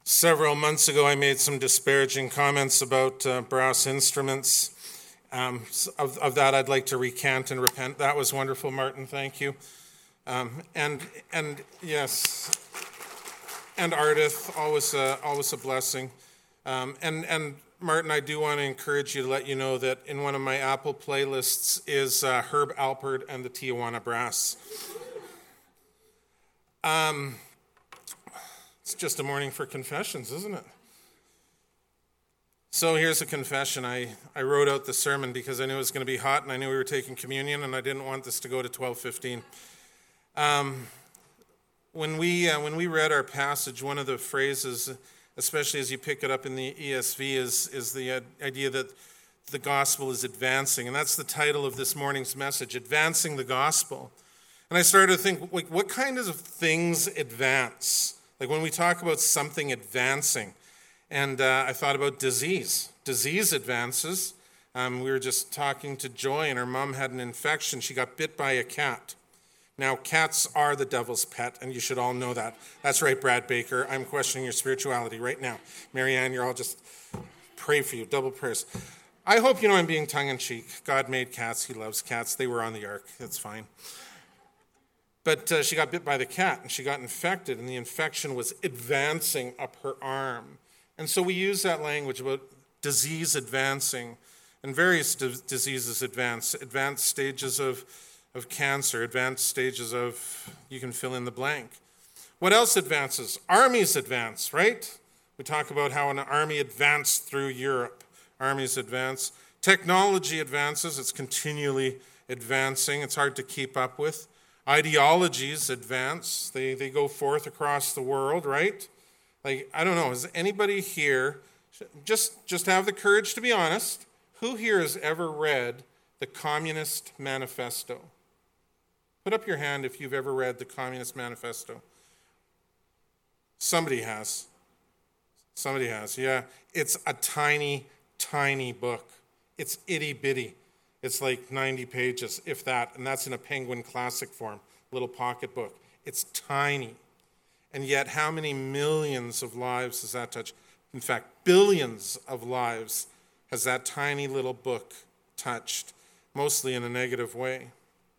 Several months ago, I made some disparaging comments about brass instruments. Of that, I'd like to recant and repent. That was wonderful, Martin. Thank you. And yes, and Ardith, always a blessing. And Martin, I do want to encourage you to let you know that in one of my Apple playlists is Herb Alpert and the Tijuana Brass. It's just a morning for confessions, isn't it? So here's a confession. I wrote out the sermon because I knew it was going to be hot and I knew we were taking communion and I didn't want this to go to 12:15. When we read our passage, one of the phrases, especially as you pick it up in the ESV, is the idea that the gospel is advancing. And that's the title of this morning's message, Advancing the Gospel. And I started to think, like, what kind of things advance? Like when we talk about something advancing, and I thought about disease. Disease advances. We were just talking to Joy, and her mom had an infection. She got bit by a cat. Now, cats are the devil's pet, and you should all know that. That's right, Brad Baker. I'm questioning your spirituality right now. Marianne, you're all just pray for you, double prayers. I hope you know I'm being tongue-in-cheek. God made cats. He loves cats. They were on the ark. That's fine. But she got bit by the cat, and she got infected, and the infection was advancing up her arm. And so we use that language about disease advancing, and various diseases advance, advanced stages of cancer, advanced stages of, you can fill in the blank. What else advances? Armies advance, right? We talk about how an army advanced through Europe. Armies advance. Technology advances. It's continually advancing. It's hard to keep up with. Ideologies advance. They go forth across the world, right? Like, I don't know, is anybody here, just have the courage to be honest, who here has ever read the Communist Manifesto? Put up your hand if you've ever read the Communist Manifesto. Somebody has. Somebody has, yeah. It's a tiny, tiny book. It's itty-bitty. It's like 90 pages, if that, and that's in a Penguin Classic form, little pocket book. It's tiny. And yet, how many millions of lives does that touch? In fact, billions of lives has that tiny little book touched, mostly in a negative way.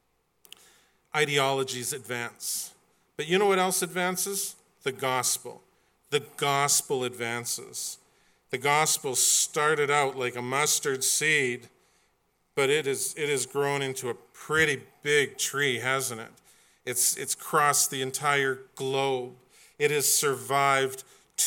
Ideologies advance. But you know what else advances? The gospel. The gospel advances. The gospel started out like a mustard seed, but it has grown into a pretty big tree, hasn't it? It's crossed the entire globe. It has survived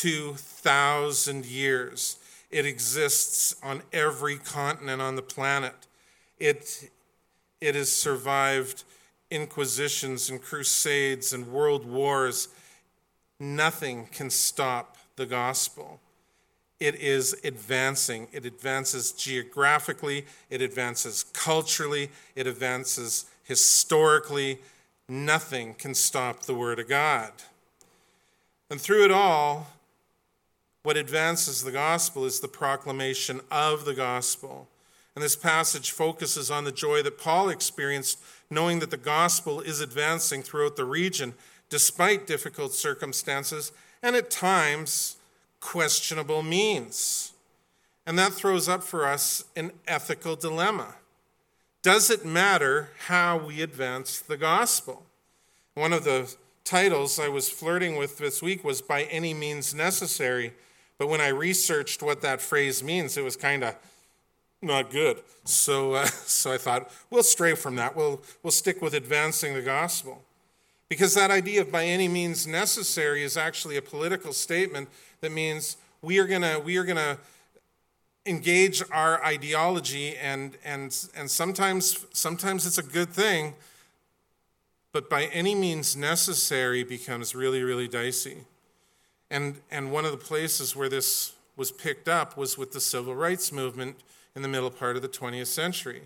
2,000 years. It exists on every continent on the planet. It has survived inquisitions and crusades and world wars. Nothing can stop the gospel. It is advancing. It advances geographically. It advances culturally. It advances historically. Nothing can stop the Word of God. And through it all, what advances the gospel is the proclamation of the gospel. And this passage focuses on the joy that Paul experienced, knowing that the gospel is advancing throughout the region, despite difficult circumstances, and at times questionable means. And that throws up for us an ethical dilemma. Does it matter how we advance the gospel? One of the titles I was flirting with this week was By Any Means Necessary, but when I researched what that phrase means, it was kind of not good. So I thought, we'll stray from that. We'll stick with advancing the gospel. Because that idea of by any means necessary is actually a political statement that means we are gonna engage our ideology, and sometimes it's a good thing, but by any means necessary becomes really, really dicey. And one of the places where this was picked up was with the civil rights movement in the middle part of the 20th century.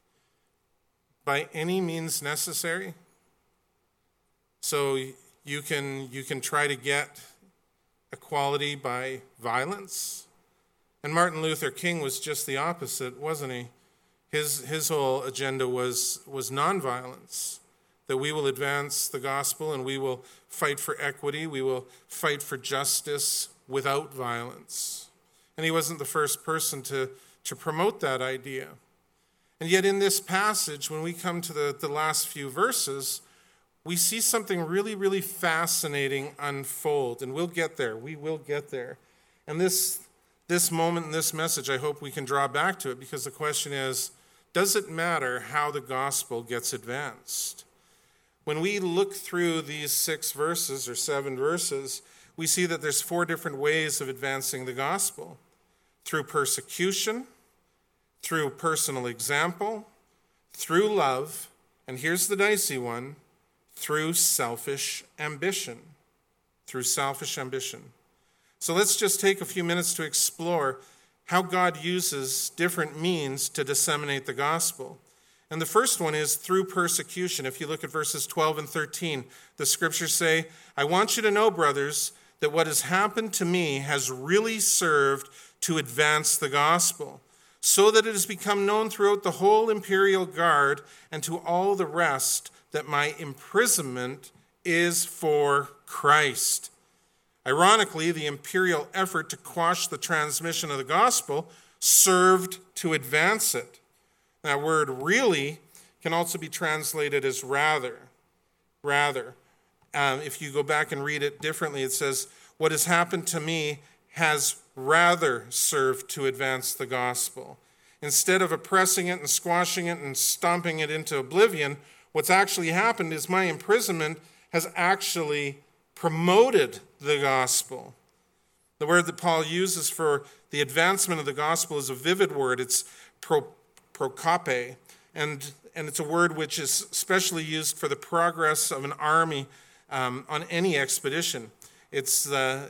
By any means necessary. So you can try to get equality by violence. And Martin Luther King was just the opposite, wasn't he? His whole agenda was nonviolence, that we will advance the gospel and we will fight for equity, we will fight for justice without violence. And he wasn't the first person to promote that idea. And yet in this passage, when we come to the last few verses, we see something really, really fascinating unfold. And we'll get there. We will get there. And this moment in this message, I hope we can draw back to it, because the question is, does it matter how the gospel gets advanced? When we look through these 6 verses or 7 verses, we see that there's 4 different ways of advancing the gospel. Through persecution, through personal example, through love, and here's the dicey one, through selfish ambition. Through selfish ambition. So let's just take a few minutes to explore how God uses different means to disseminate the gospel. And the first one is through persecution. If you look at verses 12 and 13, the scriptures say, I want you to know, brothers, that what has happened to me has really served to advance the gospel, so that it has become known throughout the whole imperial guard and to all the rest that my imprisonment is for Christ. Ironically, the imperial effort to quash the transmission of the gospel served to advance it. That word really can also be translated as rather. Rather. If you go back and read it differently, it says, what has happened to me has rather served to advance the gospel. Instead of oppressing it and squashing it and stomping it into oblivion, what's actually happened is my imprisonment has actually promoted the gospel. The word that Paul uses for the advancement of the gospel is a vivid word. It's prokope, and it's a word which is specially used for the progress of an army on any expedition. It's the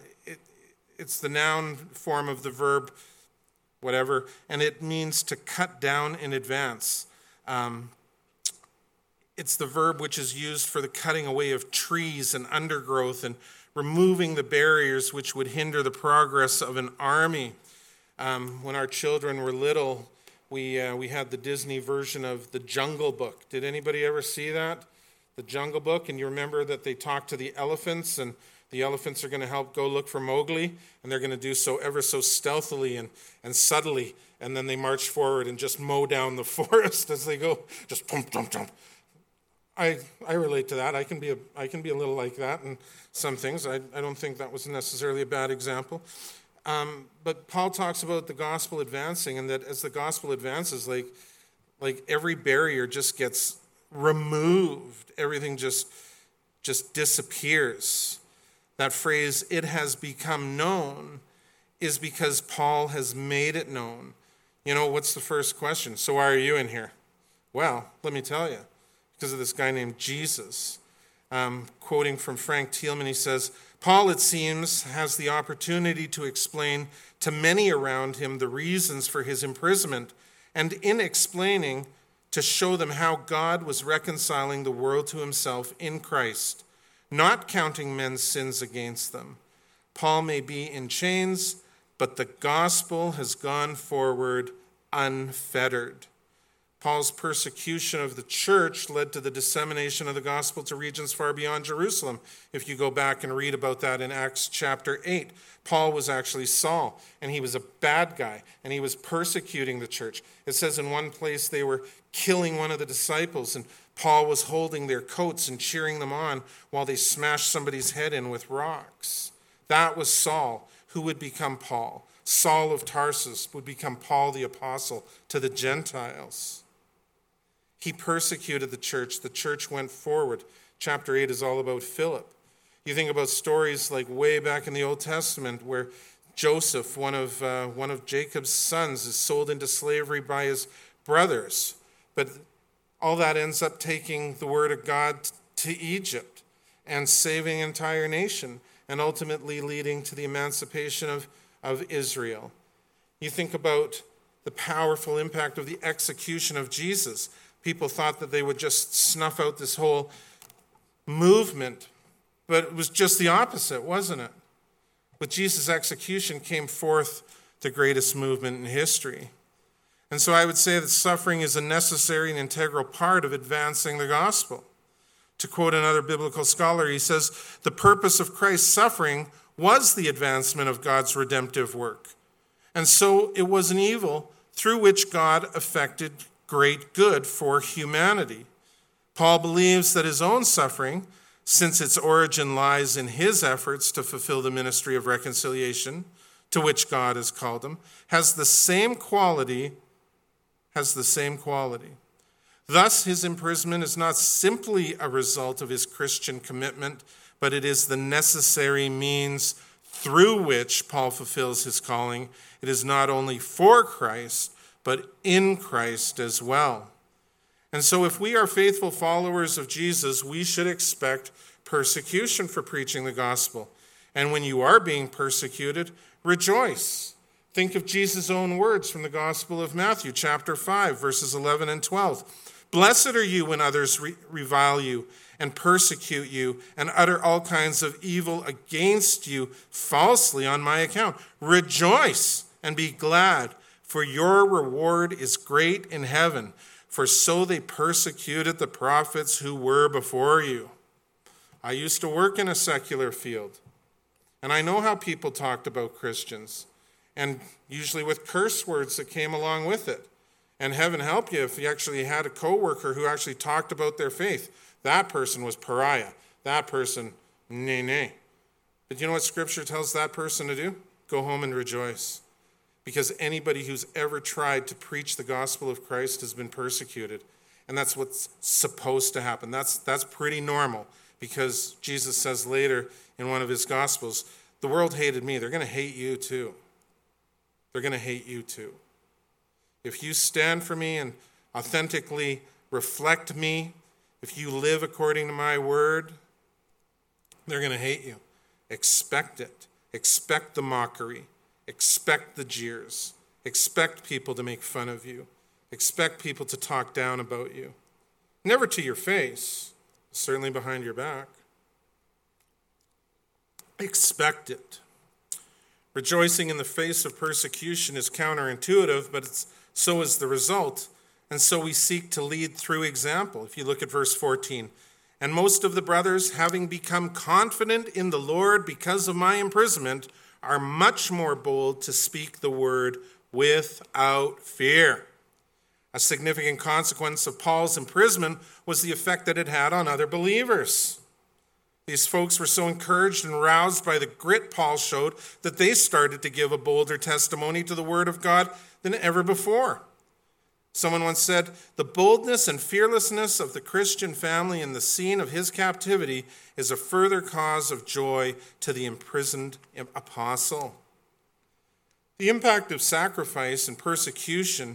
noun form of the verb whatever, and it means to cut down in advance. It's the verb which is used for the cutting away of trees and undergrowth and removing the barriers which would hinder the progress of an army. When our children were little, we had the Disney version of The Jungle Book. Did anybody ever see that? The Jungle Book, and you remember that they talk to the elephants, and the elephants are going to help go look for Mowgli, and they're going to do so ever so stealthily and subtly, and then they march forward and just mow down the forest as they go, just pump, jump, jump. I relate to that. I can be a little like that in some things. I don't think that was necessarily a bad example. But Paul talks about the gospel advancing, and that as the gospel advances, like every barrier just gets removed. Everything just disappears. That phrase, it has become known, is because Paul has made it known. You know, what's the first question? So why are you in here? Well, let me tell you. Because of this guy named Jesus. Quoting from Frank Thielman, he says, Paul, it seems, has the opportunity to explain to many around him the reasons for his imprisonment, and in explaining, to show them how God was reconciling the world to himself in Christ, not counting men's sins against them. Paul may be in chains, but the gospel has gone forward unfettered. Paul's persecution of the church led to the dissemination of the gospel to regions far beyond Jerusalem. If you go back and read about that in Acts chapter 8, Paul was actually Saul, and he was a bad guy, and he was persecuting the church. It says in one place they were killing one of the disciples, and Paul was holding their coats and cheering them on while they smashed somebody's head in with rocks. That was Saul, who would become Paul. Saul of Tarsus would become Paul the apostle to the Gentiles. He persecuted the church. The church went forward. Chapter 8 is all about Philip. You think about stories like way back in the Old Testament where Joseph, one of Jacob's sons, is sold into slavery by his brothers. But all that ends up taking the word of God to Egypt and saving an entire nation and ultimately leading to the emancipation of Israel. You think about the powerful impact of the execution of Jesus. People thought that they would just snuff out this whole movement, but it was just the opposite, wasn't it? With Jesus' execution came forth the greatest movement in history. And so I would say that suffering is a necessary and integral part of advancing the gospel. To quote another biblical scholar, he says, the purpose of Christ's suffering was the advancement of God's redemptive work. And so it was an evil through which God effected great good for humanity. Paul believes that his own suffering, since its origin lies in his efforts to fulfill the ministry of reconciliation to which God has called him, has the same quality. Thus, his imprisonment is not simply a result of his Christian commitment, but it is the necessary means through which Paul fulfills his calling. It is not only for Christ, but in Christ as well. And so if we are faithful followers of Jesus, we should expect persecution for preaching the gospel. And when you are being persecuted, rejoice. Think of Jesus' own words from the Gospel of Matthew, chapter 5, verses 11 and 12. Blessed are you when others revile you and persecute you and utter all kinds of evil against you falsely on my account. Rejoice and be glad, for your reward is great in heaven. For so they persecuted the prophets who were before you. I used to work in a secular field, and I know how people talked about Christians, and usually with curse words that came along with it. And heaven help you if you actually had a coworker who actually talked about their faith. That person was pariah. That person, nay. But you know what Scripture tells that person to do? Go home and rejoice. Because anybody who's ever tried to preach the gospel of Christ has been persecuted. And that's what's supposed to happen. That's pretty normal. Because Jesus says later in one of his gospels, the world hated me. They're going to hate you too. They're going to hate you too. If you stand for me and authentically reflect me, if you live according to my word, they're going to hate you. Expect it. Expect the mockery. Expect the jeers. Expect people to make fun of you. Expect people to talk down about you. Never to your face, certainly behind your back. Expect it. Rejoicing in the face of persecution is counterintuitive, but so is the result. And so we seek to lead through example. If you look at verse 14, and most of the brothers, having become confident in the Lord because of my imprisonment, are much more bold to speak the word without fear. A significant consequence of Paul's imprisonment was the effect that it had on other believers. These folks were so encouraged and roused by the grit Paul showed that they started to give a bolder testimony to the word of God than ever before. Someone once said, the boldness and fearlessness of the Christian family in the scene of his captivity is a further cause of joy to the imprisoned apostle. The impact of sacrifice and persecution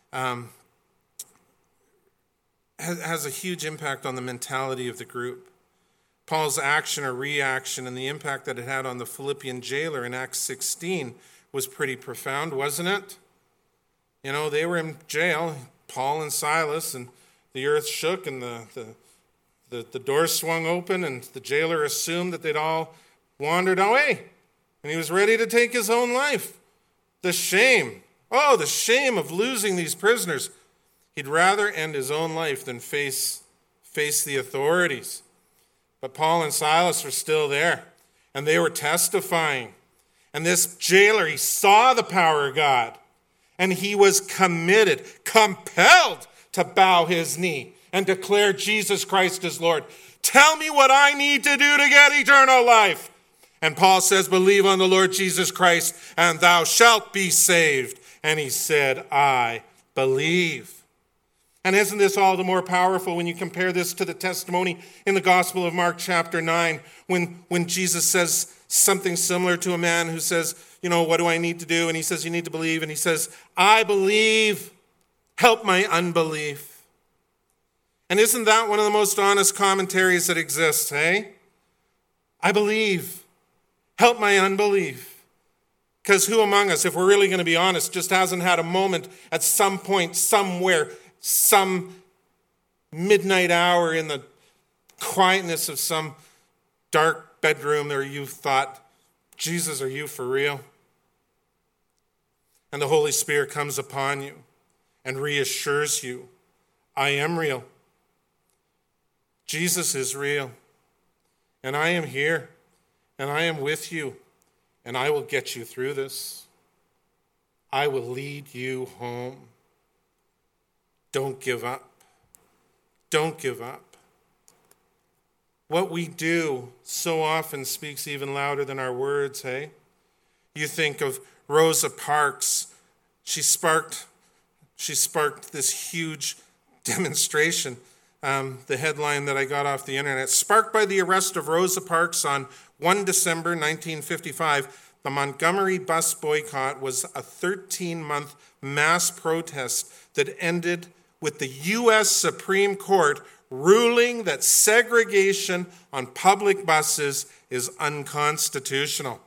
has a huge impact on the mentality of the group. Paul's action or reaction and the impact that it had on the Philippian jailer in Acts 16 was pretty profound, wasn't it? You know, they were in jail, Paul and Silas, and the earth shook and the doors swung open and the jailer assumed that they'd all wandered away. And he was ready to take his own life. The shame. Oh, the shame of losing these prisoners. He'd rather end his own life than face the authorities. But Paul and Silas were still there, and they were testifying. And this jailer, he saw the power of God. And he was committed, compelled to bow his knee and declare Jesus Christ as Lord. Tell me what I need to do to get eternal life. And Paul says, believe on the Lord Jesus Christ, and thou shalt be saved. And he said, I believe. And isn't this all the more powerful when you compare this to the testimony in the Gospel of Mark chapter 9, when Jesus says something similar to a man who says, you know, what do I need to do? And he says, you need to believe. And he says, I believe. Help my unbelief. And isn't that one of the most honest commentaries that exists, hey? I believe. Help my unbelief. Because who among us, if we're really going to be honest, just hasn't had a moment at some point, somewhere, some midnight hour in the quietness of some dark bedroom where you thought, Jesus, are you for real? And the Holy Spirit comes upon you and reassures you, I am real. Jesus is real. And I am here. And I am with you. and I will get you through this. I will lead you home. Don't give up. Don't give up. What we do so often speaks even louder than our words, hey? You think of Rosa Parks. She sparked this huge demonstration. The headline that I got off the internet, sparked by the arrest of Rosa Parks on 1 December 1955, the Montgomery bus boycott was a 13-month mass protest that ended with the U.S. Supreme Court ruling that segregation on public buses is unconstitutional.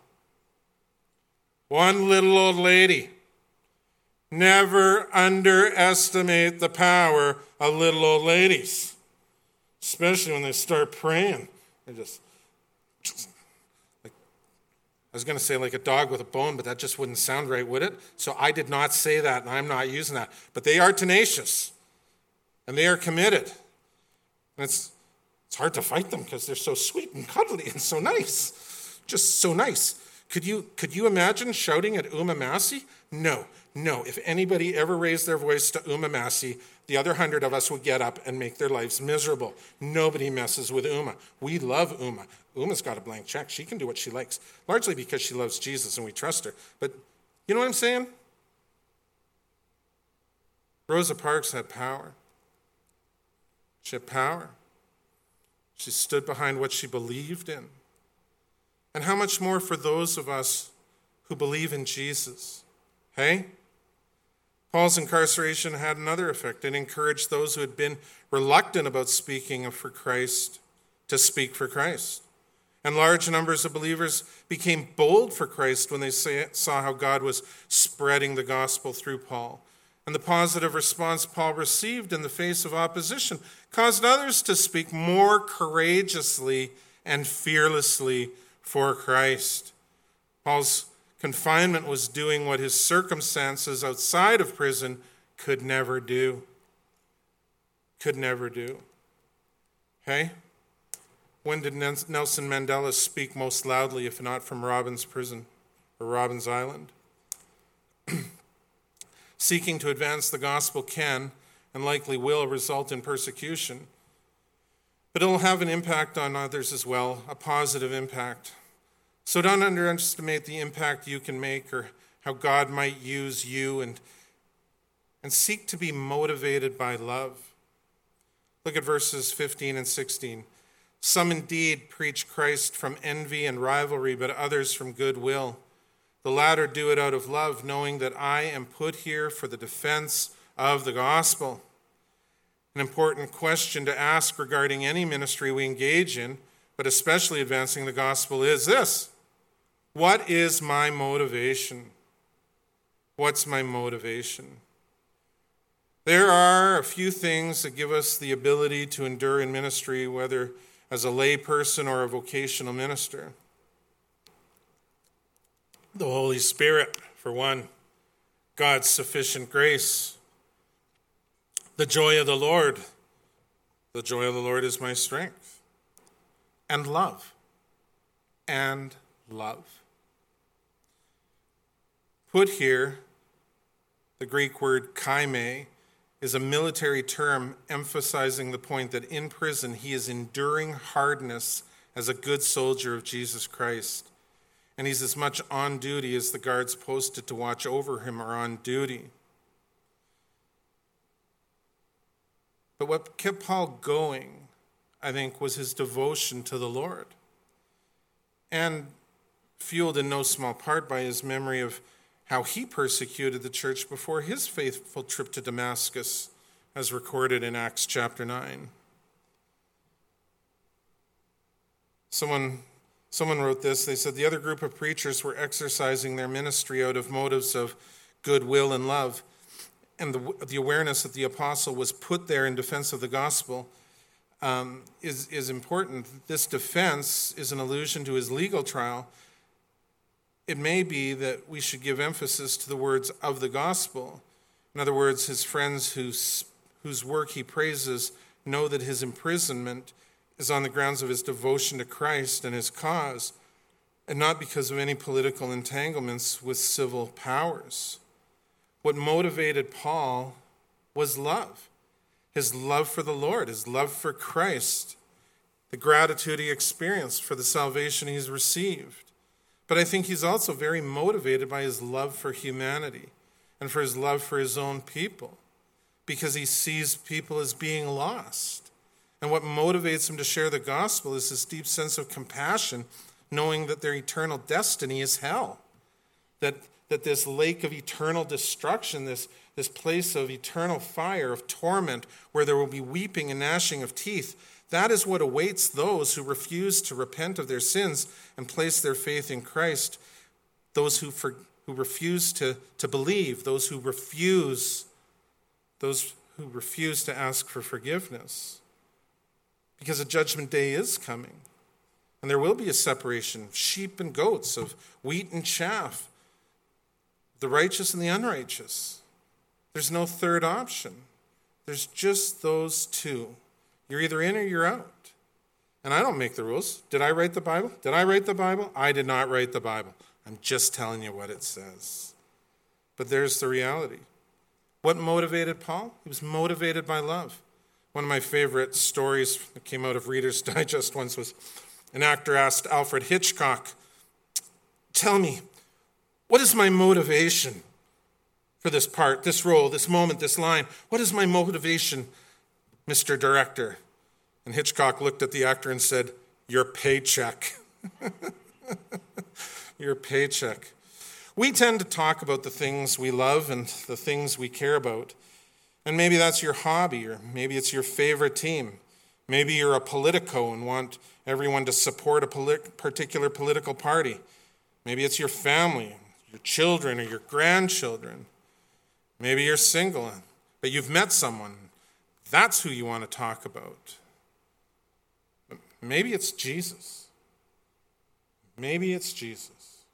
One little old lady. Never underestimate the power of little old ladies, especially when they start praying. They're just like, I was going to say like a dog with a bone, but that just wouldn't sound right, would it? So I did not say that, and I'm not using that. But they are tenacious, and they are committed. And it's hard to fight them because they're so sweet and cuddly and so nice. Just so nice. Could you imagine shouting at Uma Massey? No. If anybody ever raised their voice to Uma Massey, the other 100 of us would get up and make their lives miserable. Nobody messes with Uma. We love Uma. Uma's got a blank check. She can do what she likes, largely because she loves Jesus and we trust her. But you know what I'm saying? Rosa Parks had power. She had power. She stood behind what she believed in. And how much more for those of us who believe in Jesus? Hey? Paul's incarceration had another effect. It encouraged those who had been reluctant about speaking for Christ to speak for Christ. And large numbers of believers became bold for Christ when they saw how God was spreading the gospel through Paul. And the positive response Paul received in the face of opposition caused others to speak more courageously and fearlessly for Christ. Paul's confinement was doing what his circumstances outside of prison could never do. Could never do. Okay? When did Nelson Mandela speak most loudly, if not from Robbins Prison or Robbins Island? Seeking to advance the gospel can and likely will result in persecution, but it will have an impact on others as well, a positive impact. So don't underestimate the impact you can make or how God might use you, and seek to be motivated by love. Look at verses 15 and 16. Some indeed preach Christ from envy and rivalry, but others from goodwill. The latter do it out of love, knowing that I am put here for the defense of the gospel. An important question to ask regarding any ministry we engage in, but especially advancing the gospel, is this: what is my motivation? What's my motivation? There are a few things that give us the ability to endure in ministry, whether as a lay person or a vocational minister. The Holy Spirit, for one. God's sufficient grace. The joy of the Lord. The joy of the Lord is my strength. And love. And love. Put here, the Greek word kaime is a military term emphasizing the point that in prison he is enduring hardness as a good soldier of Jesus Christ. And he's as much on duty as the guards posted to watch over him are on duty. But what kept Paul going, I think, was his devotion to the Lord. And fueled in no small part by his memory of how he persecuted the church before his faithful trip to Damascus, as recorded in Acts chapter 9. Someone wrote this. They said the other group of preachers were exercising their ministry out of motives of goodwill and love, and the awareness that the apostle was put there in defense of the gospel is important. This defense is an allusion to his legal trial. It may be that we should give emphasis to the words of the gospel. In other words, his friends whose work he praises know that his imprisonment is on the grounds of his devotion to Christ and his cause. and not because of any political entanglements with civil powers. What motivated Paul was love. His love for the Lord, his love for Christ, the gratitude he experienced for the salvation he's received. But I think he's also very motivated by his love for humanity and for his love for his own people, because he sees people as being lost. And what motivates him to share the gospel is this deep sense of compassion, knowing that their eternal destiny is hell, that this lake of eternal destruction, this place of eternal fire, of torment, where there will be weeping and gnashing of teeth, that is what awaits those who refuse to repent of their sins and place their faith in Christ, those who refuse to believe, those who refuse to ask for forgiveness. Because a judgment day is coming, and there will be a separation of sheep and goats, of wheat and chaff, the righteous and the unrighteous. There's no third option. There's just those two. You're either in or you're out. And I don't make the rules. Did I write the Bible? Did I write the Bible? I did not write the Bible. I'm just telling you what it says. But there's the reality. What motivated Paul? He was motivated by love. One of my favorite stories that came out of Reader's Digest once was an actor asked Alfred Hitchcock, "Tell me, what is my motivation for this part, this role, this moment, this line? What is my motivation, Mr. Director?" And Hitchcock looked at the actor and said, "Your paycheck." Your paycheck. We tend to talk about the things we love and the things we care about. And maybe that's your hobby, or maybe it's your favorite team. Maybe you're a politico and want everyone to support a particular political party. Maybe it's your family, your children, or your grandchildren. Maybe you're single, but you've met someone. That's who you want to talk about. But maybe it's Jesus. Maybe it's Jesus.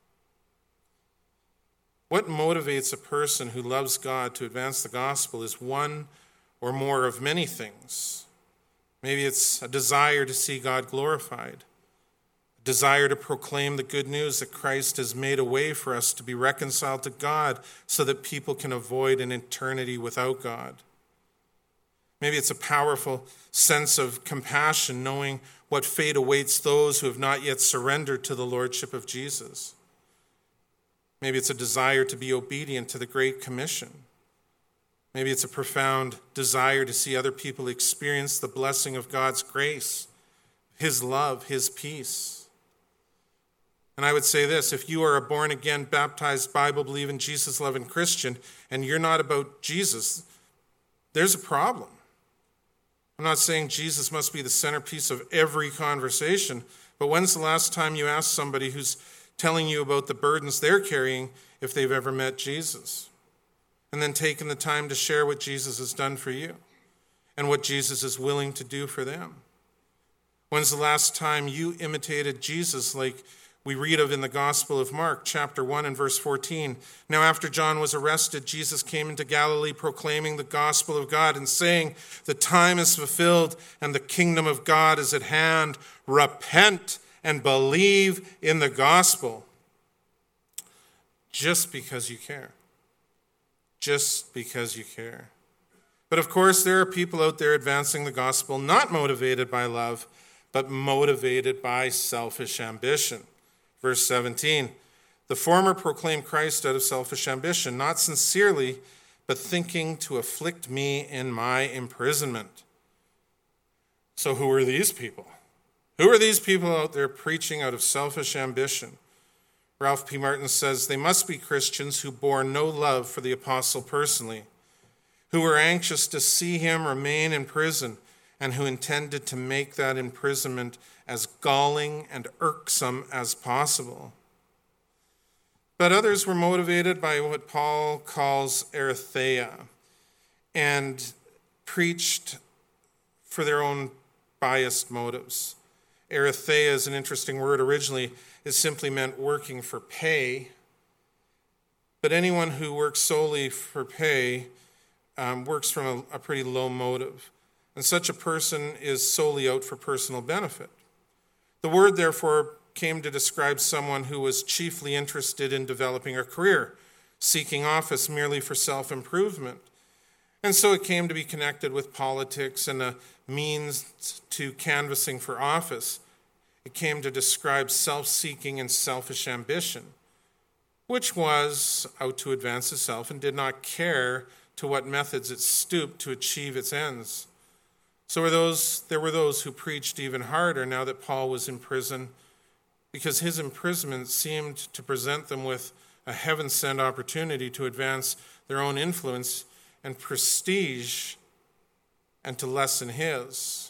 What motivates a person who loves God to advance the gospel is one or more of many things. Maybe it's a desire to see God glorified, a desire to proclaim the good news that Christ has made a way for us to be reconciled to God so that people can avoid an eternity without God. Maybe it's a powerful sense of compassion, knowing what fate awaits those who have not yet surrendered to the lordship of Jesus. Maybe it's a desire to be obedient to the Great Commission. Maybe it's a profound desire to see other people experience the blessing of God's grace, his love, his peace. And I would say this: if you are a born-again, baptized, Bible-believing, Jesus-loving Christian, and you're not about Jesus, there's a problem. I'm not saying Jesus must be the centerpiece of every conversation, but when's the last time you asked somebody who's telling you about the burdens they're carrying if they've ever met Jesus? And then taken the time to share what Jesus has done for you and what Jesus is willing to do for them. When's the last time you imitated Jesus, like we read of in the Gospel of Mark, chapter 1 and verse 14? Now after John was arrested, Jesus came into Galilee proclaiming the gospel of God and saying, "The time is fulfilled and the kingdom of God is at hand. Repent and believe in the gospel." Just because you care. Just because you care. But of course, there are people out there advancing the gospel not motivated by love, but motivated by selfish ambition. Verse 17, "The former proclaim Christ out of selfish ambition, not sincerely, but thinking to afflict me in my imprisonment." So who are these people? Who are these people out there preaching out of selfish ambition? Ralph P. Martin says, "They must be Christians who bore no love for the apostle personally, who were anxious to see him remain in prison, and who intended to make that imprisonment as galling and irksome as possible." But others were motivated by what Paul calls aletheia, and preached for their own biased motives. Aletheia is an interesting word. Originally, it simply meant working for pay. But anyone who works solely for pay works from a pretty low motive. And such a person is solely out for personal benefit. The word, therefore, came to describe someone who was chiefly interested in developing a career, seeking office merely for self-improvement. And so it came to be connected with politics and a means to canvassing for office. It came to describe self-seeking and selfish ambition, which was out to advance itself and did not care to what methods it stooped to achieve its ends. So there were those who preached even harder now that Paul was in prison, because his imprisonment seemed to present them with a heaven-sent opportunity to advance their own influence and prestige and to lessen his.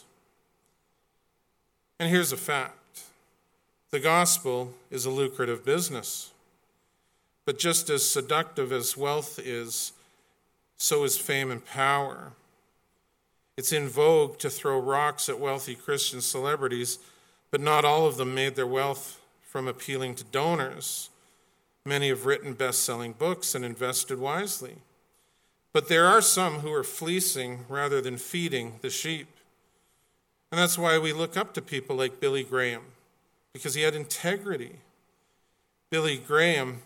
And here's a fact. The gospel is a lucrative business. But just as seductive as wealth is, so is fame and power. It's in vogue to throw rocks at wealthy Christian celebrities, but not all of them made their wealth from appealing to donors. Many have written best-selling books and invested wisely. But there are some who are fleecing rather than feeding the sheep. And that's why we look up to people like Billy Graham, because he had integrity. Billy Graham,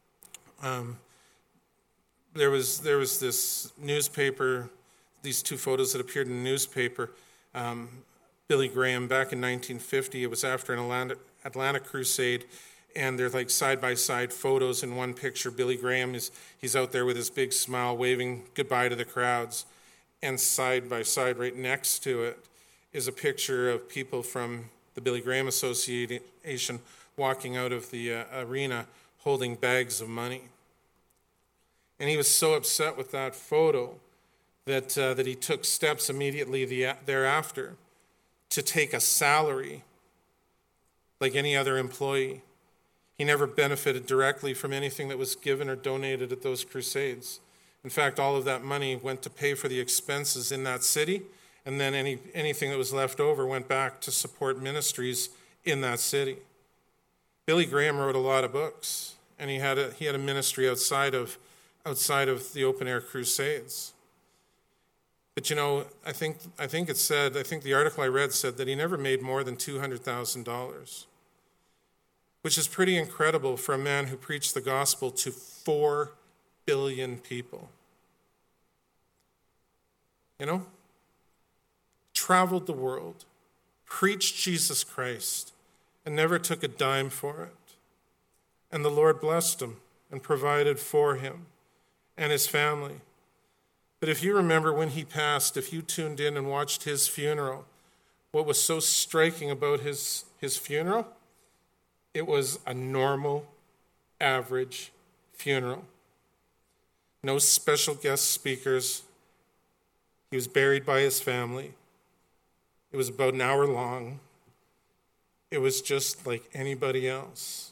there was this newspaper, these two photos that appeared in the newspaper. Billy Graham, back in 1950, it was after an Atlanta crusade, and they're like side-by-side photos. In one picture, Billy Graham, he's out there with his big smile, waving goodbye to the crowds. And side-by-side, right next to it, is a picture of people from the Billy Graham Association walking out of the arena holding bags of money. And he was so upset with that photo that he took steps immediately thereafter to take a salary like any other employee. He never benefited directly from anything that was given or donated at those crusades. In fact, all of that money went to pay for the expenses in that city, and then anything that was left over went back to support ministries in that city. Billy Graham wrote a lot of books, and he had a ministry outside of the open-air crusades. But I think the article I read said that he never made more than $200,000, which is pretty incredible for a man who preached the gospel to 4 billion people. Traveled the world, preached Jesus Christ, and never took a dime for it. And the Lord blessed him and provided for him and his family. But if you remember when he passed, if you tuned in and watched his funeral, what was so striking about his funeral? It was a normal, average funeral. No special guest speakers. He was buried by his family. It was about an hour long. It was just like anybody else.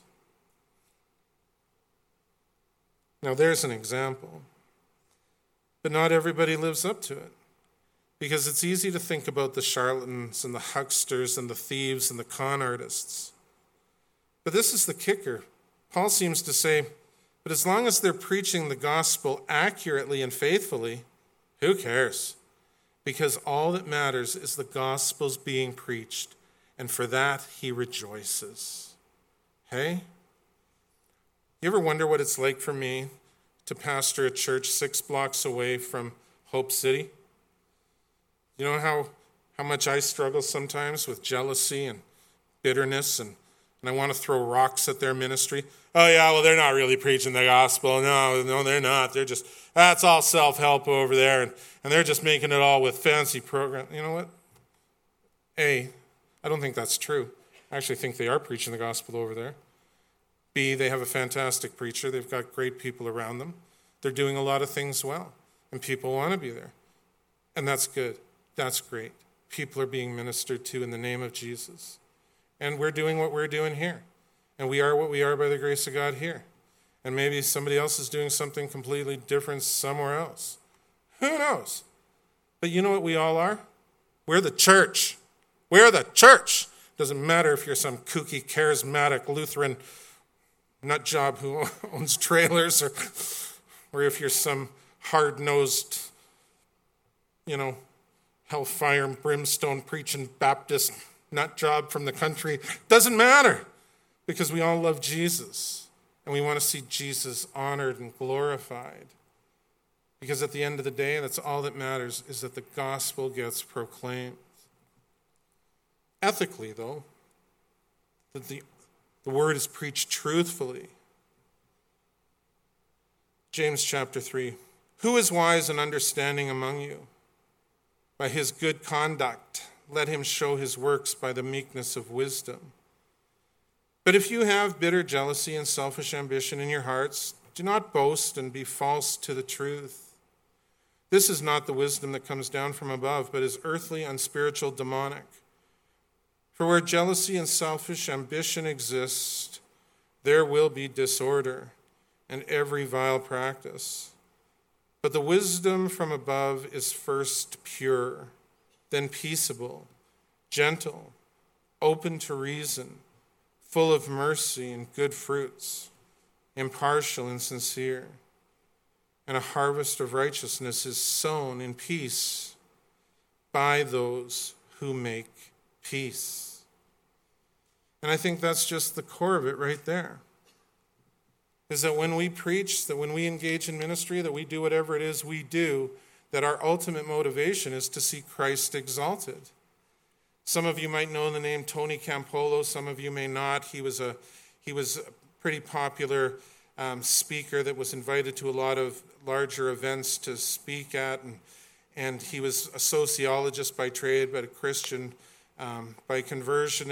Now there's an example. But not everybody lives up to it. Because it's easy to think about the charlatans and the hucksters and the thieves and the con artists. But this is the kicker. Paul seems to say, but as long as they're preaching the gospel accurately and faithfully, who cares? Because all that matters is the gospel's being preached, and for that he rejoices. Hey? You ever wonder what it's like for me to pastor a church 6 blocks away from Hope City? You know how much I struggle sometimes with jealousy and bitterness, and I want to throw rocks at their ministry. Oh yeah, well they're not really preaching the gospel. No, they're not. They're just, that's all self-help over there, and they're just making it all with fancy programs. You know what? A, I don't think that's true. I actually think they are preaching the gospel over there. B, they have a fantastic preacher. They've got great people around them. They're doing a lot of things well, and people want to be there. And that's good. That's great. People are being ministered to in the name of Jesus. And we're doing what we're doing here. And we are what we are by the grace of God here. And maybe somebody else is doing something completely different somewhere else. Who knows? But you know what we all are? We're the church. We're the church. Doesn't matter if you're some kooky, charismatic Lutheran nut job who owns trailers, or if you're some hard-nosed, hellfire and brimstone preaching Baptist nut job from the country. Doesn't matter. because we all love Jesus, and we want to see Jesus honored and glorified. Because at the end of the day, that's all that matters, is that the gospel gets proclaimed. Ethically, though, that the word is preached truthfully. James chapter 3. Who is wise and understanding among you? By his good conduct, let him show his works by the meekness of wisdom. But if you have bitter jealousy and selfish ambition in your hearts, do not boast and be false to the truth. This is not the wisdom that comes down from above, but is earthly, unspiritual, demonic. For where jealousy and selfish ambition exist, there will be disorder and every vile practice. But the wisdom from above is first pure, then peaceable, gentle, open to reason, full of mercy and good fruits, impartial and sincere. And a harvest of righteousness is sown in peace by those who make peace. And I think that's just the core of it right there. Is that when we preach, that when we engage in ministry, that we do whatever it is we do, that our ultimate motivation is to see Christ exalted. Some of you might know the name Tony Campolo, some of you may not. He was a pretty popular speaker that was invited to a lot of larger events to speak at, and he was a sociologist by trade, but a Christian by conversion,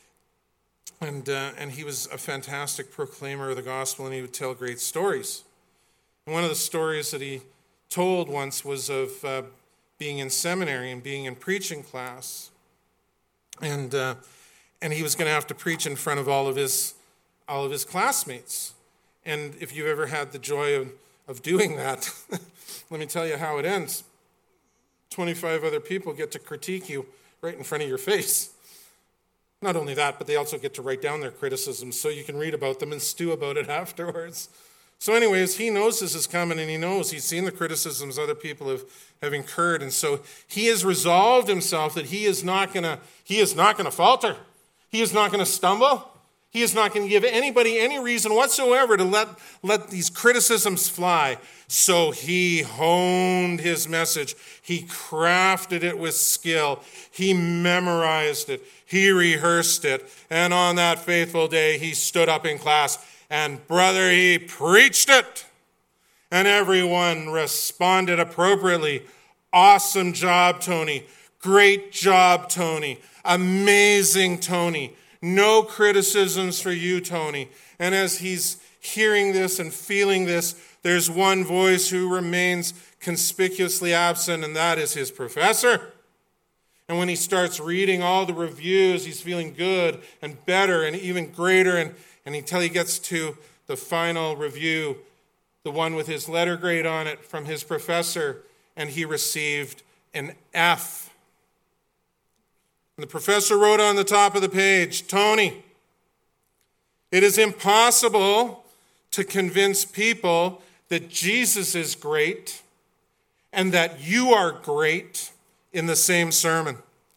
and he was a fantastic proclaimer of the gospel, and he would tell great stories. And one of the stories that he told once was of being in seminary and being in preaching class, and he was going to have to preach in front of all of his classmates. And if you've ever had the joy of doing that, let me tell you how it ends. 25 other people get to critique you right in front of your face. Not only that, but they also get to write down their criticisms so you can read about them and stew about it afterwards. So anyways, he knows this is coming, and he's seen the criticisms other people have incurred, and so he has resolved himself that he is not going to falter. He is not going to stumble. He is not going to give anybody any reason whatsoever to let these criticisms fly. So he honed his message. He crafted it with skill. He memorized it. He rehearsed it. And on that faithful day, he stood up in class, and brother, he preached it. And everyone responded appropriately. Awesome job, Tony. Great job, Tony. Amazing, Tony. No criticisms for you, Tony. And as he's hearing this and feeling this, there's one voice who remains conspicuously absent, and that is his professor. And when he starts reading all the reviews, he's feeling good and better and even greater. And until he gets to the final review, the one with his letter grade on it from his professor, and he received an F. And the professor wrote on the top of the page, Tony, it is impossible to convince people that Jesus is great and that you are great in the same sermon.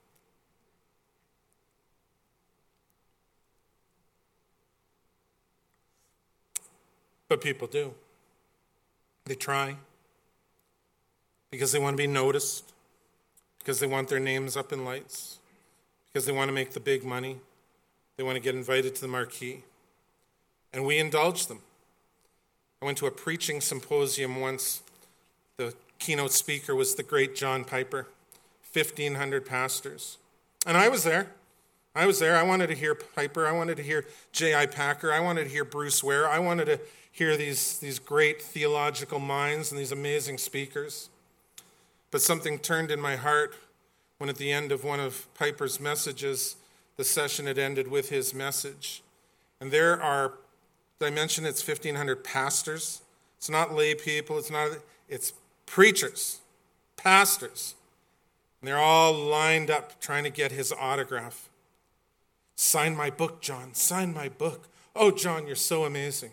But people do. They try because they want to be noticed, because they want their names up in lights, because they want to make the big money. They want to get invited to the marquee. And we indulge them. I went to a preaching symposium once. The keynote speaker was the great John Piper, 1,500 pastors. And I was there. I wanted to hear Piper. I wanted to hear J.I. Packer. I wanted to hear Bruce Ware. I wanted to hear these great theological minds and these amazing speakers. But something turned in my heart when at the end of one of Piper's messages, the session had ended with his message. And there are, did I mention it's 1,500 pastors? It's not lay people, it's preachers, pastors. And they're all lined up trying to get his autograph. Sign my book, John, sign my book. Oh, John, you're so amazing.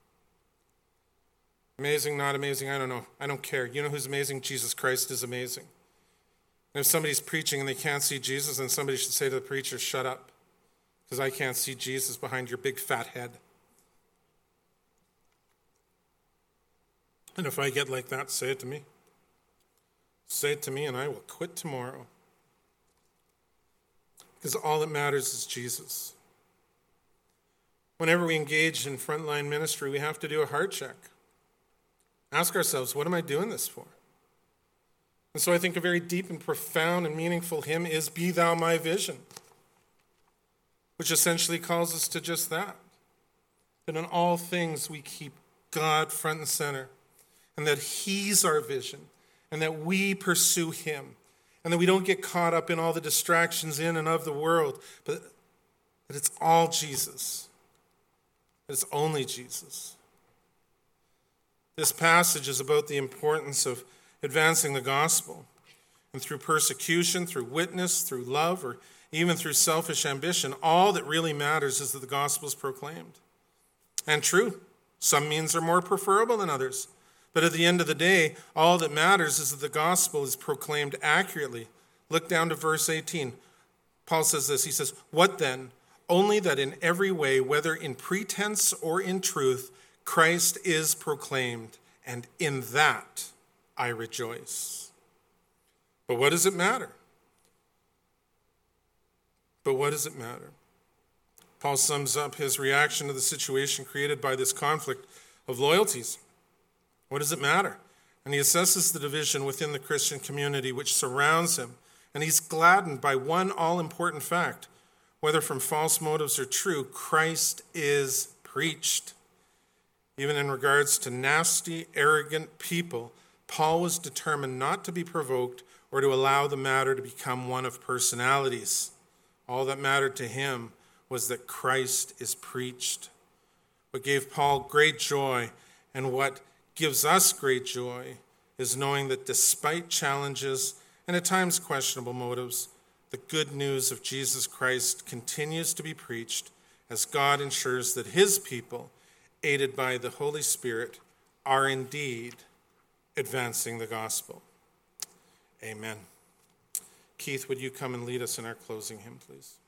Amazing, not amazing, I don't know. I don't care. You know who's amazing? Jesus Christ is amazing. And if somebody's preaching and they can't see Jesus, then somebody should say to the preacher, shut up. because I can't see Jesus behind your big fat head. And if I get like that, say it to me. Say it to me and I will quit tomorrow. Because all that matters is Jesus. Whenever we engage in frontline ministry, we have to do a heart check. Ask ourselves, what am I doing this for? And so I think a very deep and profound and meaningful hymn is Be Thou My Vision, which essentially calls us to just that. That in all things we keep God front and center, and that he's our vision, and that we pursue him, and that we don't get caught up in all the distractions in and of the world, but that it's all Jesus. That it's only Jesus. This passage is about the importance of advancing the gospel. And through persecution, through witness, through love, or even through selfish ambition, all that really matters is that the gospel is proclaimed. And true, some means are more preferable than others. But at the end of the day, all that matters is that the gospel is proclaimed accurately. Look down to verse 18. Paul says this, he says, "What then? Only that in every way, whether in pretense or in truth, Christ is proclaimed, and in that I rejoice." But what does it matter? But what does it matter? Paul sums up his reaction to the situation created by this conflict of loyalties. What does it matter? And he assesses the division within the Christian community which surrounds him, and he's gladdened by one all-important fact. Whether from false motives or true, Christ is preached. Even in regards to nasty, arrogant people, Paul was determined not to be provoked or to allow the matter to become one of personalities. All that mattered to him was that Christ is preached. What gave Paul great joy and what gives us great joy is knowing that despite challenges and at times questionable motives, the good news of Jesus Christ continues to be preached as God ensures that his people, aided by the Holy Spirit, are indeed advancing the gospel. Amen. Keith, would you come and lead us in our closing hymn, please?